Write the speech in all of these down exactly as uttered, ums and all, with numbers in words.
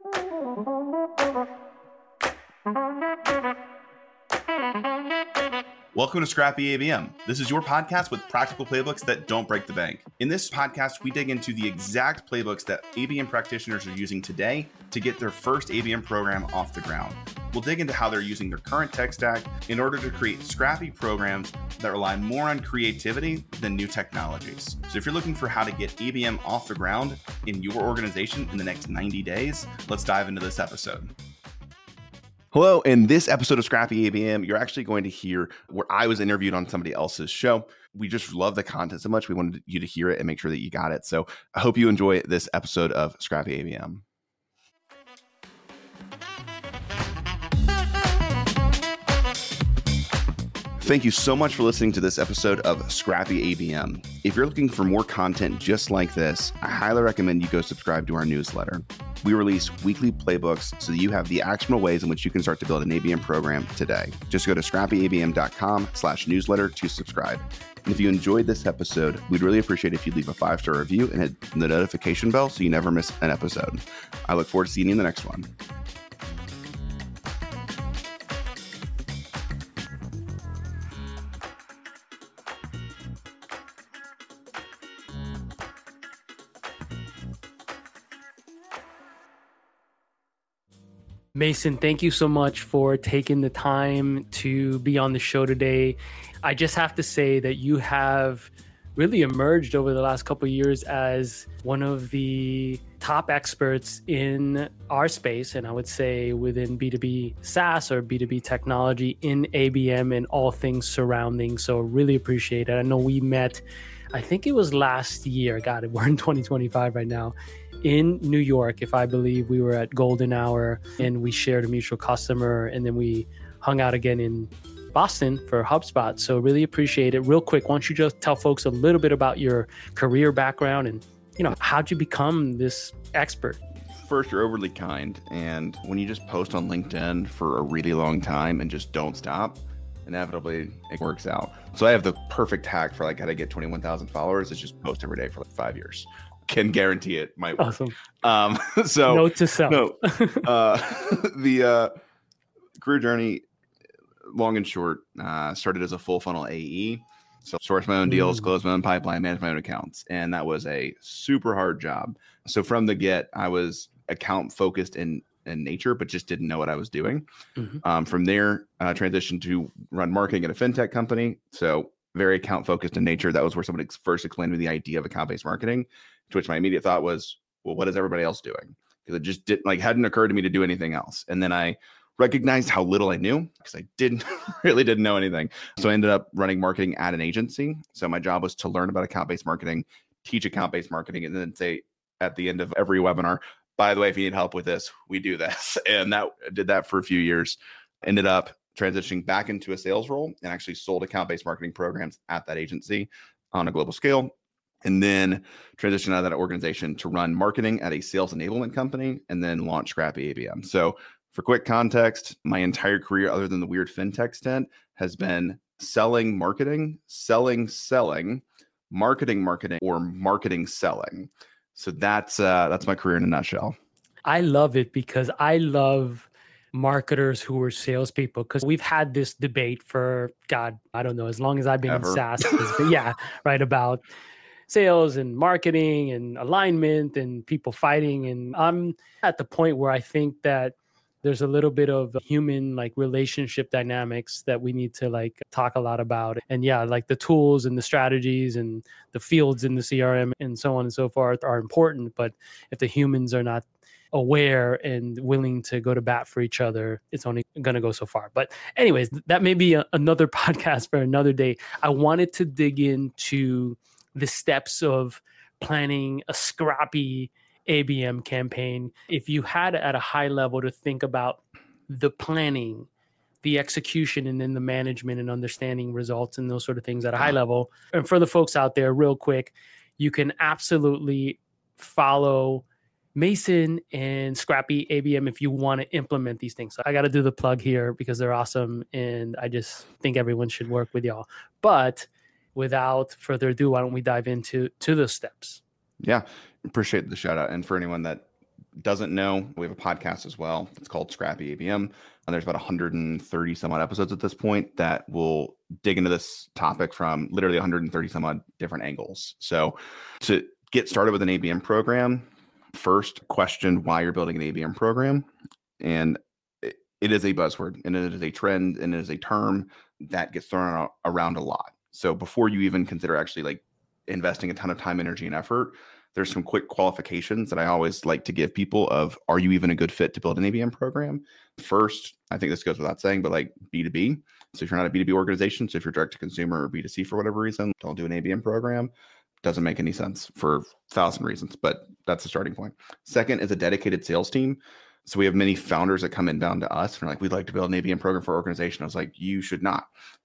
Welcome to Scrappy A B M. This is your podcast with practical playbooks that don't break the bank. In this podcast, we dig into the exact playbooks that A B M practitioners are using today to get their first A B M program off the ground. We'll dig into how they're using their current tech stack in order to create scrappy programs that rely more on creativity than new technologies. So if you're looking for how to get A B M off the ground in your organization in the next ninety days, let's dive into this episode. Hello, in this episode of Scrappy A B M, you're actually going to hear where I was interviewed on somebody else's show. We just love the content so much. We wanted you to hear it and make sure that you got it. So I hope you enjoy this episode of Scrappy A B M. Thank you so much for listening to this episode of Scrappy A B M. If you're looking for more content just like this, I highly recommend you go subscribe to our newsletter. We release weekly playbooks so that you have the actionable ways in which you can start to build an A B M program today. Just go to scrappyabm.com slash newsletter to subscribe. And if you enjoyed this episode, we'd really appreciate if you leave a five-star review and hit the notification bell so you never miss an episode. I look forward to seeing you in the next one. Mason, thank you so much for taking the time to be on the show today. I just have to say that you have really emerged over the last couple of years as one of the top experts in our space, and I would say within B two B SaaS or B two B technology in A B M and all things surrounding. So really appreciate it. I know we met, I think it was last year. God, we're in twenty twenty-five right now. In New York, if I believe. We were at Golden Hour and we shared a mutual customer, and then we hung out again in Boston for HubSpot. So really appreciate it. Real quick, why don't you just tell folks a little bit about your career background and, you know, how'd you become this expert? First, you're overly kind. And when you just post on LinkedIn for a really long time and just don't stop, inevitably it works out. So I have the perfect hack for like how to get twenty-one thousand followers is just post every day for like five years. Can guarantee it might work. Awesome. Um, so note to self. No, uh, the uh, career journey, long and short, uh, started as a full funnel A E. So source my own deals, mm. close my own pipeline, manage my own accounts. And that was a super hard job. So from the get, I was account focused in, in nature, but just didn't know what I was doing. Mm-hmm. Um, from there, uh, transitioned to run marketing at a fintech company. So very account focused in nature. That was where somebody first explained to me the idea of account-based marketing, to which my immediate thought was, well, what is everybody else doing? Because it just didn't like hadn't occurred to me to do anything else. And then I recognized how little I knew because I didn't really didn't know anything. So I ended up running marketing at an agency. So my job was to learn about account-based marketing, teach account-based marketing, and then say at the end of every webinar, by the way, if you need help with this, we do this. And that did that for a few years. Ended up transitioning back into a sales role and actually sold account-based marketing programs at that agency on a global scale. And then transitioned out of that organization to run marketing at a sales enablement company and then launch Scrappy A B M. So for quick context, my entire career, other than the weird fintech stint, has been selling marketing, selling, selling, marketing, marketing, or marketing, selling. So that's uh, that's my career in a nutshell. I love it because I love marketers who are salespeople, because we've had this debate for, God, I don't know, as long as I've been Ever. in SaaS. yeah, right, about sales and marketing and alignment and people fighting. And I'm at the point where I think that there's a little bit of human like relationship dynamics that we need to like talk a lot about. And yeah, like the tools and the strategies and the fields in the C R M and so on and so forth are important. But if the humans are not aware and willing to go to bat for each other, it's only going to go so far. But anyways, that may be a, another podcast for another day. I wanted to dig into the steps of planning a scrappy A B M campaign. If you had at a high level to think about the planning, the execution, and then the management and understanding results and those sort of things at a high level. And for the folks out there, real quick, you can absolutely follow Mason and Scrappy A B M if you want to implement these things. So I got to do the plug here because they're awesome. And I just think everyone should work with y'all. But without further ado, why don't we dive into to those steps? Yeah, appreciate the shout out. And for anyone that doesn't know, we have a podcast as well. It's called Scrappy A B M. And there's about one hundred thirty some odd episodes at this point that will dig into this topic from literally one hundred thirty some odd different angles. So to get started with an A B M program, first question why you're building an A B M program. And it, it is a buzzword, and it is a trend, and it is a term that gets thrown around a lot. So before you even consider actually like investing a ton of time, energy, and effort, there's some quick qualifications that I always like to give people of, are you even a good fit to build an A B M program? First, I think this goes without saying, but like B two B. So if you're not a B two B organization, so if you're direct to consumer or B two C for whatever reason, don't do an A B M program. Doesn't make any sense for a thousand reasons, but that's the starting point. Second is a dedicated sales team. So we have many founders that come inbound to us and are like, we'd like to build an A B M program for our organization. I was like, you should not,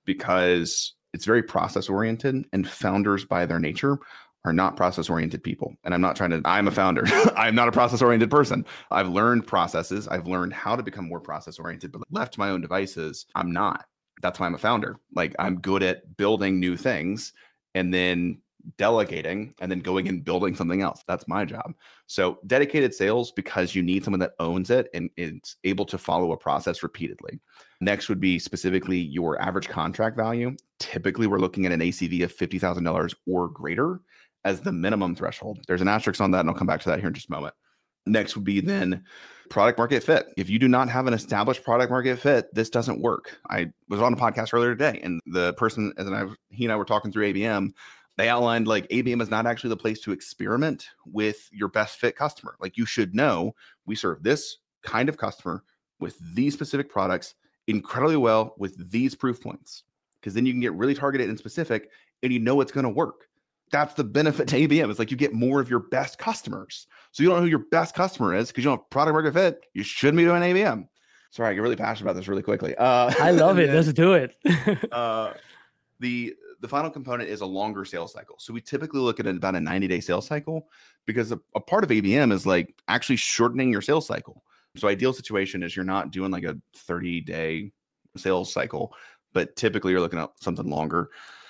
because it's very process oriented, and founders by their nature are not process oriented people. And I'm not trying to, I'm a founder. I'm not a process oriented person. I've learned processes. I've learned how to become more process oriented, but left to my own devices, I'm not. That's why I'm a founder. Like, I'm good at building new things and then delegating and then going and building something else. That's my job. So dedicated sales, because you need someone that owns it and is able to follow a process repeatedly. Next would be specifically your average contract value. Typically, we're looking at an A C V of fifty thousand dollars or greater as the minimum threshold. There's an asterisk on that, and I'll come back to that here in just a moment. Next would be then product market fit. If you do not have an established product market fit, this doesn't work. I was on a podcast earlier today, and the person, as I, he and I were talking through A B M, they outlined like A B M is not actually the place to experiment with your best fit customer. Like, you should know we serve this kind of customer with these specific products incredibly well with these proof points, because then you can get really targeted and specific and you know it's going to work. That's the benefit to A B M. It's like you get more of your best customers. So you don't know who your best customer is because you don't have product market fit. You shouldn't be doing A B M. Sorry, I get really passionate about this really quickly. Uh, I love it. Then, let's do it. uh, the the final component is a longer sales cycle. So we typically look at about a ninety day sales cycle, because a, a part of A B M is like actually shortening your sales cycle. So ideal situation is you're not doing like a thirty day sales cycle, but typically you're looking at something longer.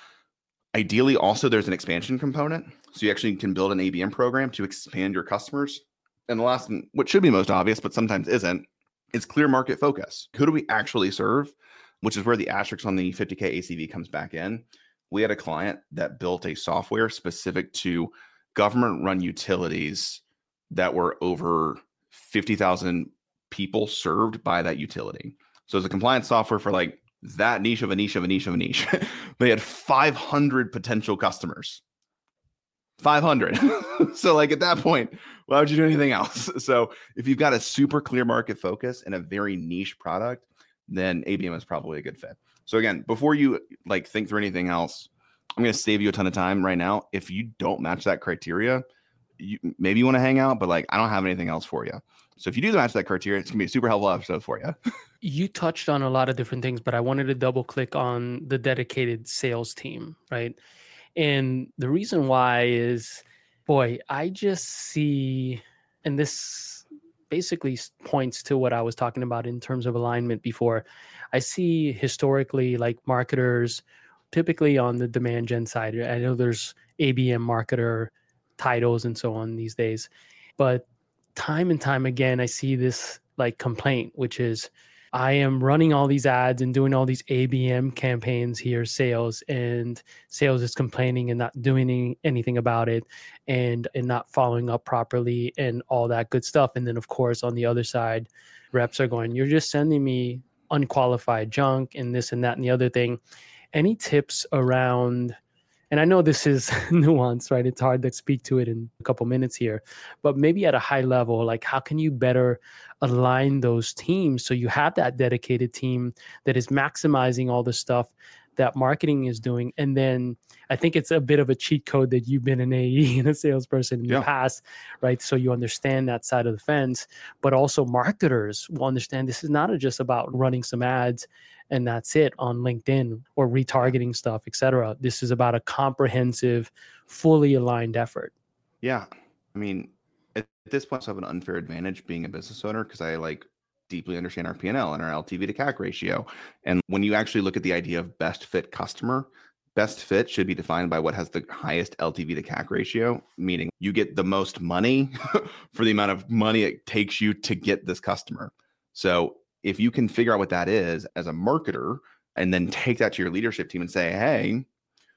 Ideally, also, there's an expansion component. So you actually can build an A B M program to expand your customers. And the last, and what should be most obvious, but sometimes isn't, is clear market focus. Who do we actually serve? Which is where the asterisk on the fifty K A C V comes back in. We had a client that built a software specific to government-run utilities that were over fifty thousand people served by that utility. So it's a compliance software for like that niche of a niche of a niche of a niche. They had five hundred potential customers. five hundred. So like at that point, why would you do anything else? So if you've got a super clear market focus and a very niche product, then A B M is probably a good fit. So again, before you like think through anything else, I'm going to save you a ton of time right now. If you don't match that criteria, you, maybe you want to hang out, but like I don't have anything else for you. So if you do match that criteria, it's going to be a super helpful episode for you. You touched on a lot of different things, but I wanted to double click on the dedicated sales team, right? And the reason why is, boy, I just see, and this basically points to what I was talking about in terms of alignment before. I see historically like marketers, typically on the demand gen side. I know there's A B M marketer titles and so on these days, but time and time again, I see this like complaint, which is I am running all these ads and doing all these A B M campaigns here, sales, and sales is complaining and not doing any, anything about it, and, and not following up properly and all that good stuff. And then of course, on the other side, reps are going, you're just sending me unqualified junk and this and that and the other thing. Any tips around, and I know this is nuanced, right? It's hard to speak to it in a couple minutes here, but maybe at a high level, like how can you better align those teams so you have that dedicated team that is maximizing all the stuff that marketing is doing? And then I think it's a bit of a cheat code that you've been an A E and a salesperson in yeah. the past, right? So you understand that side of the fence, but also marketers will understand this is not just about running some ads and that's it on LinkedIn or retargeting stuff, et cetera. This is about a comprehensive, fully aligned effort. Yeah. I mean, at this point, I have an unfair advantage being a business owner because I like deeply understand our P and L and our L T V to C A C ratio. And when you actually look at the idea of best fit customer, best fit should be defined by what has the highest L T V to C A C ratio, meaning you get the most money for the amount of money it takes you to get this customer. So if you can figure out what that is as a marketer and then take that to your leadership team and say, hey,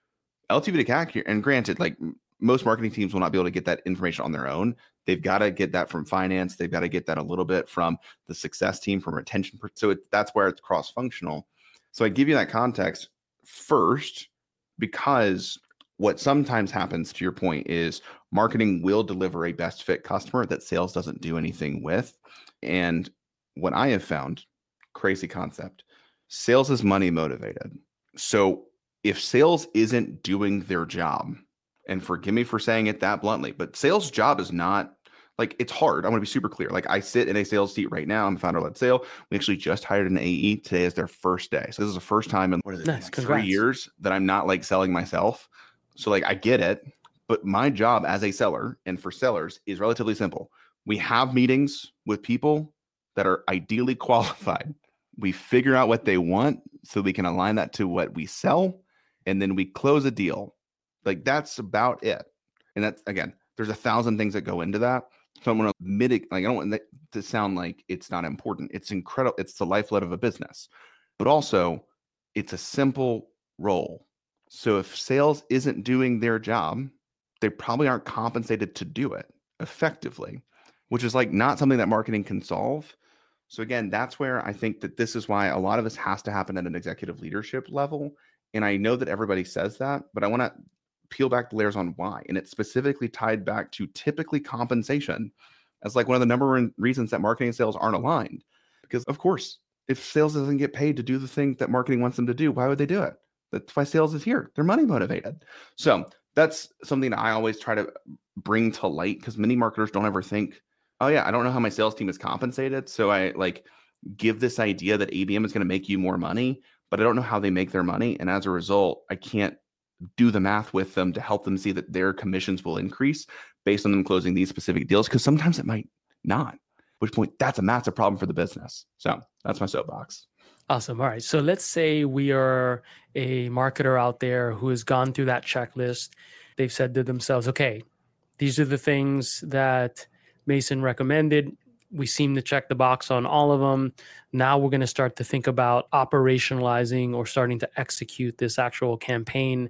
L T V to C A C, and granted, like most marketing teams will not be able to get that information on their own. They've got to get that from finance. They've got to get that a little bit from the success team, from retention. So it, that's where it's cross-functional. So I give you that context first, because what sometimes happens, to your point, is marketing will deliver a best fit customer that sales doesn't do anything with. And what I have found, crazy concept, sales is money motivated. So if sales isn't doing their job, and forgive me for saying it that bluntly, but sales job is not, like, it's hard. I want to be super clear. Like, I sit in a sales seat right now. I'm a founder-led sale. We actually just hired an A E. Today is their first day. So this is the first time in, what is it, nice, like three years that I'm not like selling myself. So like, I get it, but my job as a seller and for sellers is relatively simple. We have meetings with people that are ideally qualified. We figure out what they want so we can align that to what we sell, and then we close a deal. Like, that's about it. And that's, again, there's a thousand things that go into that. So I'm going to mitigate, like, I don't want that to sound like it's not important. It's incredible. It's the lifeblood of a business, but also it's a simple role. So if sales isn't doing their job, they probably aren't compensated to do it effectively, which is like not something that marketing can solve. So again, that's where I think that this is why a lot of this has to happen at an executive leadership level. And I know that everybody says that, but I want to peel back the layers on why. And it's specifically tied back to typically compensation as like one of the number one reasons that marketing and sales aren't aligned. Because of course, if sales doesn't get paid to do the thing that marketing wants them to do, why would they do it? That's why sales is here. They're money motivated. So that's something that I always try to bring to light, because many marketers don't ever think, oh yeah, I don't know how my sales team is compensated. So I like give this idea that A B M is going to make you more money, but I don't know how they make their money. And as a result, I can't do the math with them to help them see that their commissions will increase based on them closing these specific deals, because sometimes it might not, at which point that's a massive problem for the business. So that's my soapbox. Awesome. All right. So let's say we are a marketer out there who has gone through that checklist. They've said to themselves, okay, these are the things that Mason recommended. We seem to check the box on all of them. Now we're going to start to think about operationalizing or starting to execute this actual campaign.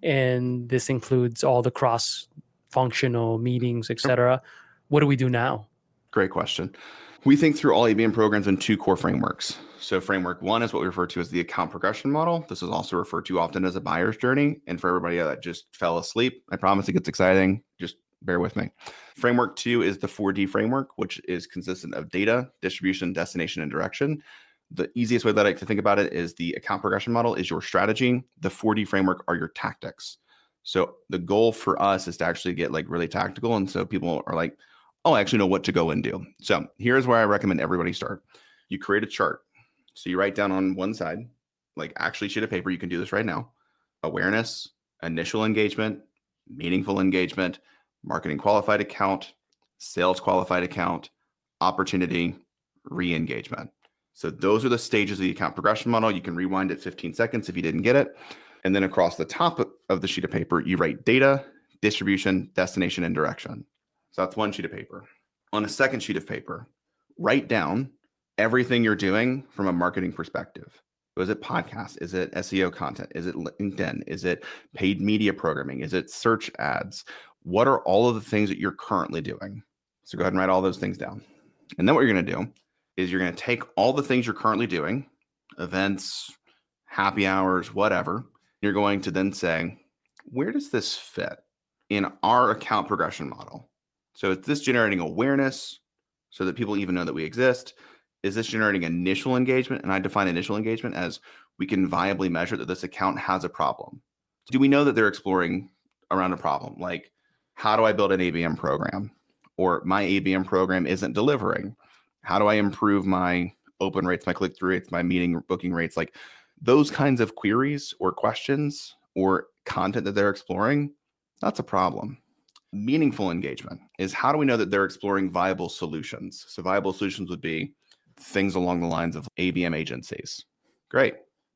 And this includes all the cross-functional meetings, et cetera. What do we do now? Great question. We think through all A B M programs in two core frameworks. So framework one is what we refer to as the account progression model. This is also referred to often as a buyer's journey. And for everybody that just fell asleep, I promise it gets exciting. Just bear with me. Framework two is the four D framework, which is consistent of data, distribution, destination, and direction. The easiest way that I like to think about it is the account progression model is your strategy. The four D framework are your tactics. So the goal for us is to actually get like really tactical. And so people are like, oh, I actually know what to go and do. So here's where I recommend everybody start. You create a chart. So you write down on one side, like actually sheet of paper, you can do this right now: awareness, initial engagement, meaningful engagement, marketing qualified account, sales qualified account, opportunity, re-engagement. So those are the stages of the account progression model. You can rewind it fifteen seconds if you didn't get it. And then across the top of the sheet of paper, you write data, distribution, destination, and direction. So that's one sheet of paper. On a second sheet of paper, write down everything you're doing from a marketing perspective. Is it podcast? Is it S E O content? Is it LinkedIn? Is it paid media programming? Is it search ads? What are all of the things that you're currently doing? So go ahead and write all those things down. And then what you're going to do is you're going to take all the things you're currently doing, events, happy hours, whatever. You're going to then say, where does this fit in our account progression model? So is this generating awareness so that people even know that we exist? Is this generating initial engagement? And I define initial engagement as we can viably measure that this account has a problem. Do we know that they're exploring around a problem? Like, how do I build an A B M program? Or my A B M program isn't delivering. How do I improve my open rates, my click-through rates, my meeting booking rates? Like those kinds of queries or questions or content that they're exploring, that's a problem. Meaningful engagement is how do we know that they're exploring viable solutions? So viable solutions would be things along the lines of A B M agencies. Great.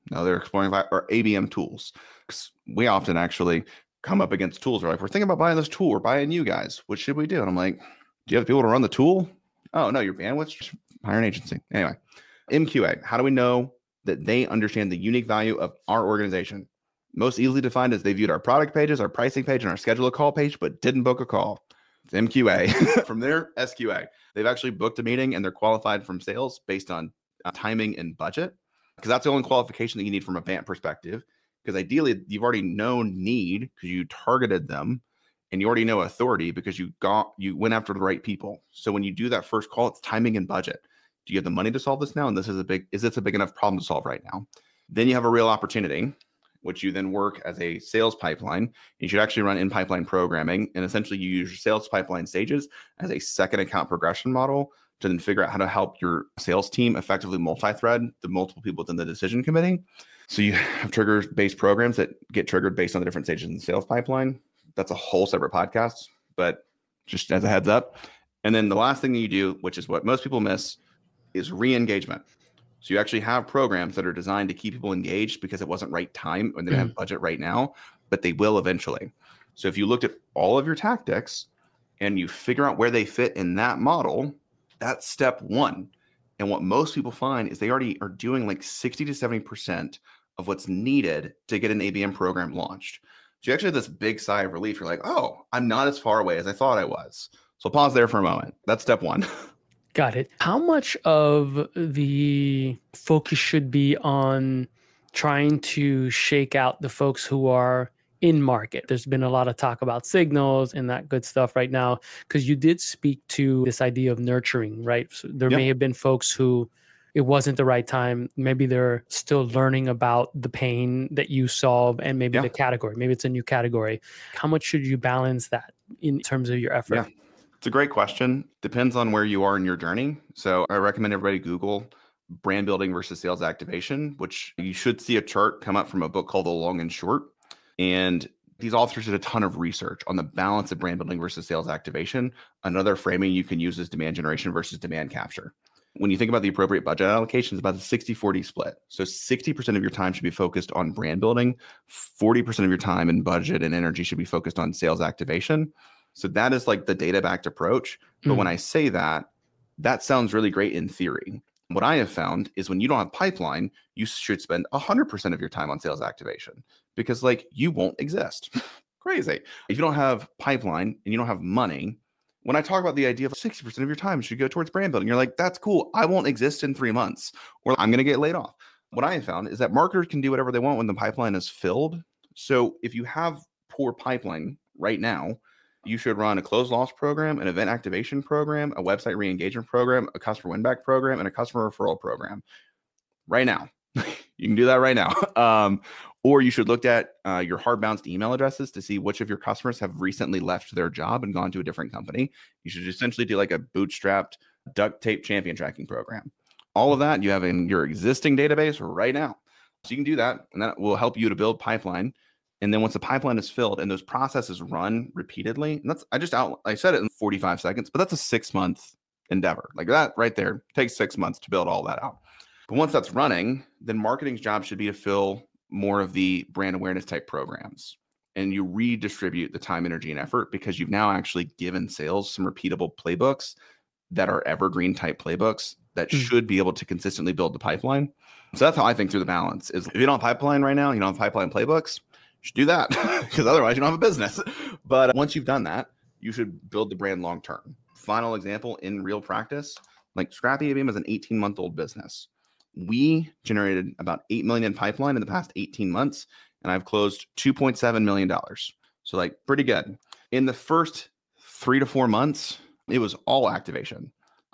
No, they're exploring or A B M tools. We often actually come up against tools. We're like, we're thinking about buying this tool. We're buying you guys. What should we do? And I'm like, do you have people to run the tool? Oh, no, your bandwidth. Just hire an agency. Anyway, M Q A. How do we know that they understand the unique value of our organization? Most easily defined as they viewed our product pages, our pricing page, and our schedule a call page, but didn't book a call. It's M Q A. From there, S Q A. They've actually booked a meeting and they're qualified from sales based on uh, timing and budget, because that's the only qualification that you need from a V A N T perspective. Because ideally, you've already known need because you targeted them, and you already know authority because you got you went after the right people. So when you do that first call, it's timing and budget. Do you have the money to solve this now? And this is a big is this a big enough problem to solve right now? Then you have a real opportunity, which you then work as a sales pipeline. You should actually run in pipeline programming, and essentially you use your sales pipeline stages as a second account progression model to then figure out how to help your sales team effectively multi-thread the multiple people within the decision committee. So you have trigger-based programs that get triggered based on the different stages in the sales pipeline. That's a whole separate podcast, but just as a heads up. And then the last thing that you do, which is what most people miss, is re-engagement. So you actually have programs that are designed to keep people engaged because it wasn't right time and they don't have budget right now, but they will eventually. So if you looked at all of your tactics and you figure out where they fit in that model, that's step one. And what most people find is they already are doing like sixty to seventy percent of what's needed to get an A B M program launched. So you actually have this big sigh of relief. You're like, oh, I'm not as far away as I thought I was. So pause there for a moment. That's step one. Got it. How much of the focus should be on trying to shake out the folks who are in market? There's been a lot of talk about signals and that good stuff right now, because you did speak to this idea of nurturing, right? So there yep. may have been folks who it wasn't the right time. Maybe they're still learning about the pain that you solve and maybe yeah. the category. Maybe it's a new category. How much should you balance that in terms of your effort? Yeah. It's a great question. Depends on where you are in your journey. So I recommend everybody Google brand building versus sales activation, which you should see a chart come up from a book called The Long and Short. And these authors did a ton of research on the balance of brand building versus sales activation. Another framing you can use is demand generation versus demand capture. When you think about the appropriate budget allocation, it's about the sixty forty split. So sixty percent of your time should be focused on brand building. forty percent of your time and budget and energy should be focused on sales activation. So that is like the data-backed approach. But mm. when I say that, that sounds really great in theory. What I have found is when you don't have pipeline, you should spend one hundred percent of your time on sales activation because like you won't exist. Crazy. If you don't have pipeline and you don't have money, when I talk about the idea of sixty percent of your time should go towards brand building, you're like, that's cool. I won't exist in three months or I'm going to get laid off. What I have found is that marketers can do whatever they want when the pipeline is filled. So if you have poor pipeline right now, you should run a closed loss program, an event activation program, a website re-engagement program, a customer win-back program, and a customer referral program right now. You can do that right now. Um, or you should look at uh, your hard bounced email addresses to see which of your customers have recently left their job and gone to a different company. You should essentially do like a bootstrapped duct tape champion tracking program. All of that you have in your existing database right now. So you can do that, and that will help you to build pipeline. And then once the pipeline is filled and those processes run repeatedly, and that's I just out I said it in forty-five seconds, but that's a six month endeavor. Like that right there takes six months to build all that out. But once that's running, then marketing's job should be to fill more of the brand awareness type programs. And you redistribute the time, energy, and effort because you've now actually given sales some repeatable playbooks that are evergreen type playbooks that mm. should be able to consistently build the pipeline. So that's how I think through the balance is if you don't have pipeline right now, you don't have pipeline playbooks, you should do that because otherwise you don't have a business. But once you've done that, you should build the brand long term. Final example in real practice, like Scrappy A B M is an eighteen month old business. We generated about eight million in pipeline in the past eighteen months, and I've closed two point seven million dollars. So like pretty good. In the first three to four months, it was all activation.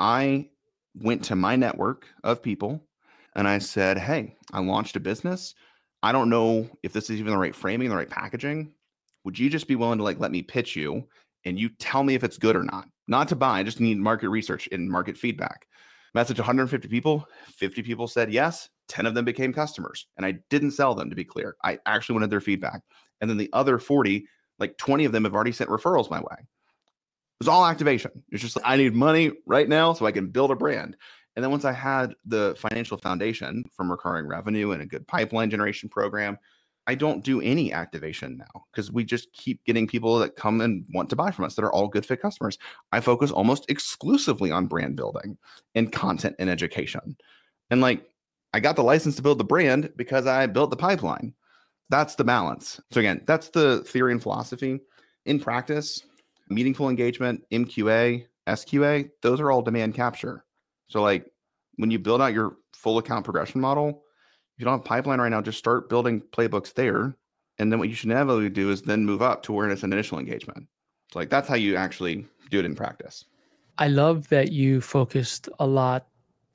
I went to my network of people and I said, hey, I launched a business. I don't know if this is even the right framing, the right packaging. Would you just be willing to like let me pitch you and you tell me if it's good or not? Not to buy, I just need market research and market feedback. Message one hundred fifty people, fifty people said yes, ten of them became customers. And I didn't sell them, to be clear. I actually wanted their feedback. And then the other forty, like twenty of them have already sent referrals my way. It was all activation. It's just like, I need money right now so I can build a brand. And then once I had the financial foundation from recurring revenue and a good pipeline generation program, I don't do any activation now because we just keep getting people that come and want to buy from us that are all good fit customers. I focus almost exclusively on brand building and content and education. And like, I got the license to build the brand because I built the pipeline. That's the balance. So again, that's the theory and philosophy. In practice, meaningful engagement, M Q A, S Q A, those are all demand capture. So like when you build out your full account progression model, if you don't have pipeline right now, just start building playbooks there. And then what you should inevitably do is then move up to where it's an initial engagement. So like that's how you actually do it in practice. I love that you focused a lot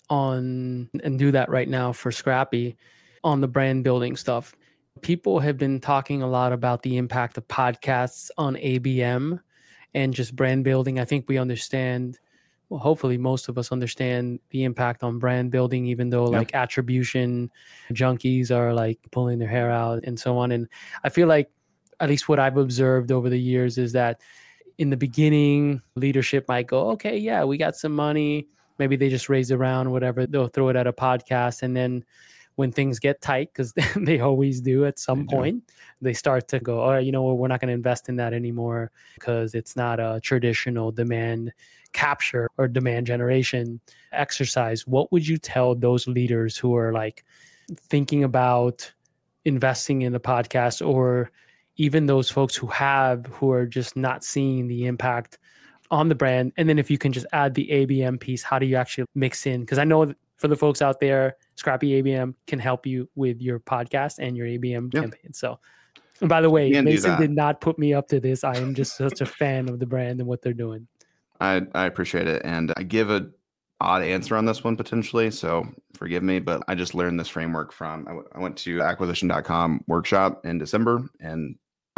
on and do that right now for Scrappy on the brand building stuff. People have been talking a lot about the impact of podcasts on A B M and just brand building. I think we understand, well, hopefully most of us understand the impact on brand building, even though yep. like attribution junkies are like pulling their hair out and so on. And I feel like at least what I've observed over the years is that in the beginning, leadership might go, okay, yeah, we got some money. Maybe they just raise around, whatever. They'll throw it at a podcast. And then when things get tight, because they always do at some they point, do. They start to go, oh, you know what, we're not going to invest in that anymore because it's not a traditional demand capture or demand generation exercise. What would you tell those leaders who are like thinking about investing in the podcast, or even those folks who have, who are just not seeing the impact on the brand? And then if you can just add the A B M piece, how do you actually mix in? Because I know for the folks out there, Scrappy A B M can help you with your podcast and your A B M yeah. campaign. So, and by the way, Mason did not put me up to this. I am just such a fan of the brand and what they're doing. I, I appreciate it. And I give a odd answer on this one potentially, so forgive me, but I just learned this framework from, I, w- I went to acquisition dot com workshop in December, and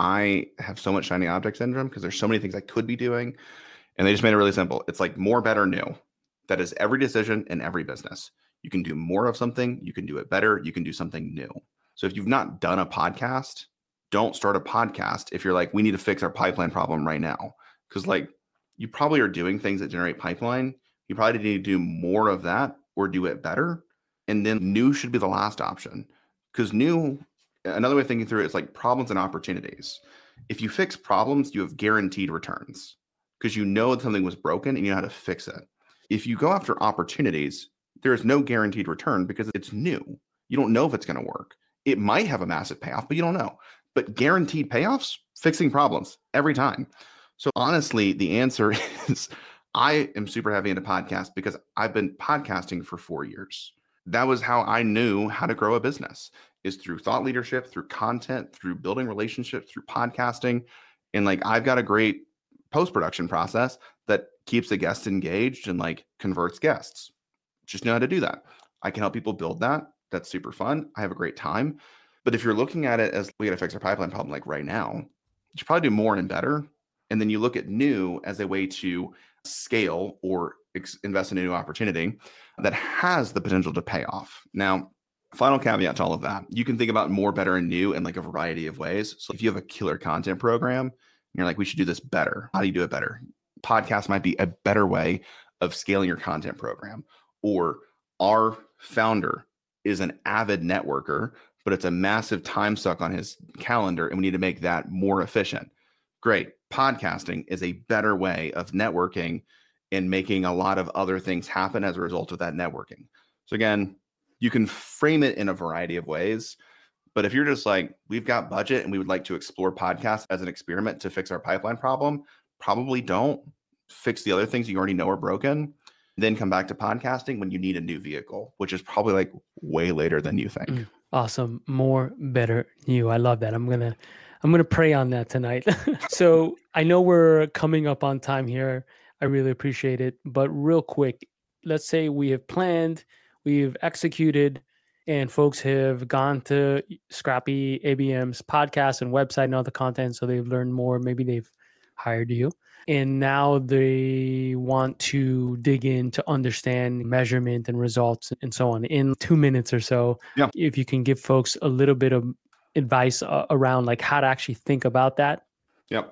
I have so much shiny object syndrome because there's so many things I could be doing. And they just made it really simple. It's like more, better, new. That is every decision in every business. You can do more of something. You can do it better. You can do something new. So if you've not done a podcast, don't start a podcast if you're like, we need to fix our pipeline problem right now. Because like you probably are doing things that generate pipeline. You probably need to do more of that or do it better. And then new should be the last option. Because new, another way of thinking through it is like problems and opportunities. If you fix problems, you have guaranteed returns because you know that something was broken and you know how to fix it. If you go after opportunities, there is no guaranteed return because it's new. You don't know if it's going to work. It might have a massive payoff, but you don't know. But guaranteed payoffs, fixing problems every time. So honestly, the answer is I am super heavy into podcasts because I've been podcasting for four years. That was how I knew how to grow a business, is through thought leadership, through content, through building relationships, through podcasting. And like, I've got a great post-production process that keeps the guests engaged and like converts guests. Just know how to do that. I can help people build that. That's super fun. I have a great time. But if you're looking at it as we got to fix our pipeline problem like right now, you should probably do more and better. And then you look at new as a way to scale or ex- invest in a new opportunity that has the potential to pay off. Now, final caveat to all of that, you can think about more, better, and new in like a variety of ways. So if you have a killer content program, and you're like, we should do this better. How do you do it better? Podcast might be a better way of scaling your content program. Or our founder is an avid networker, but it's a massive time suck on his calendar, and we need to make that more efficient. Great. Podcasting is a better way of networking and making a lot of other things happen as a result of that networking. So again, you can frame it in a variety of ways, but if you're just like, we've got budget and we would like to explore podcasts as an experiment to fix our pipeline problem, probably don't. Fix the other things you already know are broken. Then come back to podcasting when you need a new vehicle, which is probably like way later than you think. Mm, awesome. More, better, new. I love that. I'm going to, I'm going to pray on that tonight. So I know we're coming up on time here. I really appreciate it. But real quick, let's say we have planned, we've executed, and folks have gone to Scrappy A B M's podcast and website and all the content. So they've learned more. Maybe they've hired you. And now they want to dig in to understand measurement and results and so on in two minutes or so. Yeah. If you can give folks a little bit of advice uh, around like how to actually think about that. Yep.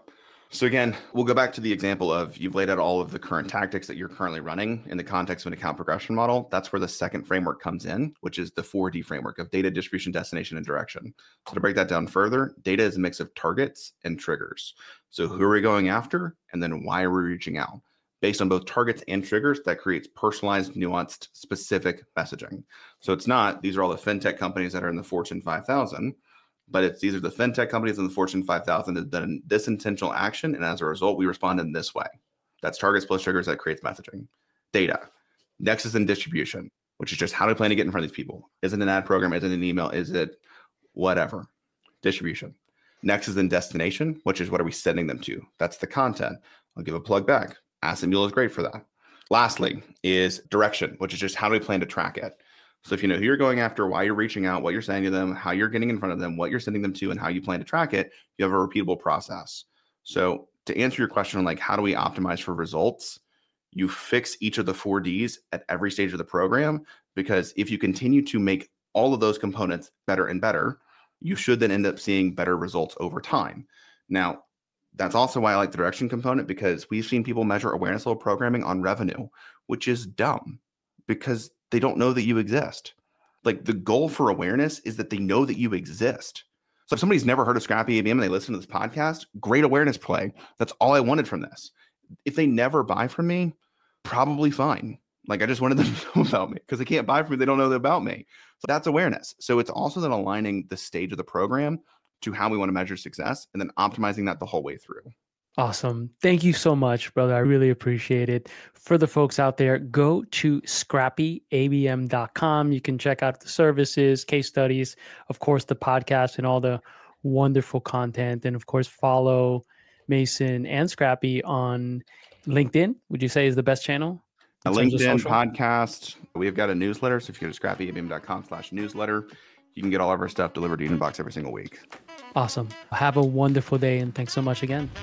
So again, we'll go back to the example of you've laid out all of the current tactics that you're currently running in the context of an account progression model. That's where the second framework comes in, which is the four D framework of data, distribution, destination, and direction. So to break that down further, data is a mix of targets and triggers. So who are we going after? And then why are we reaching out? Based on both targets and triggers, that creates personalized, nuanced, specific messaging. So it's not, these are all the fintech companies that are in the Fortune five thousand. But it's these are the fintech companies in the Fortune five thousand that have done this intentional action. And as a result, we respond in this way. That's targets plus triggers that creates messaging. Data. Next is in distribution, which is just how do we plan to get in front of these people? Is it an ad program? Is it an email? Is it whatever? Distribution. Next is in destination, which is what are we sending them to? That's the content. I'll give a plug back. Asset Mule is great for that. Lastly is direction, which is just how do we plan to track it? So if you know who you're going after, why you're reaching out, what you're saying to them, how you're getting in front of them, what you're sending them to, and how you plan to track it, you have a repeatable process. So to answer your question on like, how do we optimize for results? You fix each of the four Ds at every stage of the program, because if you continue to make all of those components better and better, you should then end up seeing better results over time. Now, that's also why I like the direction component, because we've seen people measure awareness level programming on revenue, which is dumb because they don't know that you exist. Like the goal for awareness is that they know that you exist. So if somebody's never heard of Scrappy A B M and they listen to this podcast, great awareness play. That's all I wanted from this. If they never buy from me, probably fine. Like I just wanted them to know about me because they can't buy from me. They don't know about me. So that's awareness. So it's also then aligning the stage of the program to how we want to measure success and then optimizing that the whole way through. Awesome. Thank you so much, brother. I really appreciate it. For the folks out there, go to scrappy a b m dot com. You can check out the services, case studies, of course, the podcast and all the wonderful content. And of course, follow Mason and Scrappy on LinkedIn, would you say is the best channel? A LinkedIn podcast. We've got a newsletter. So if you go to scrappy a b m dot com slash newsletter, you can get all of our stuff delivered to your inbox every single week. Awesome. Have a wonderful day. And thanks so much again.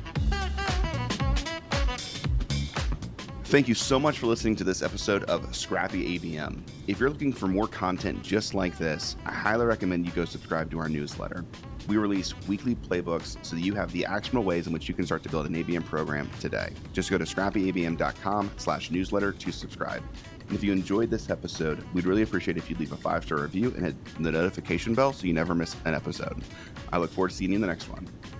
Thank you so much for listening to this episode of Scrappy A B M. If you're looking for more content just like this, I highly recommend you go subscribe to our newsletter. We release weekly playbooks so that you have the actionable ways in which you can start to build an A B M program today. Just go to scrappy a b m dot com slash newsletter to subscribe. And if you enjoyed this episode, we'd really appreciate if you'd leave a five-star review and hit the notification bell so you never miss an episode. I look forward to seeing you in the next one.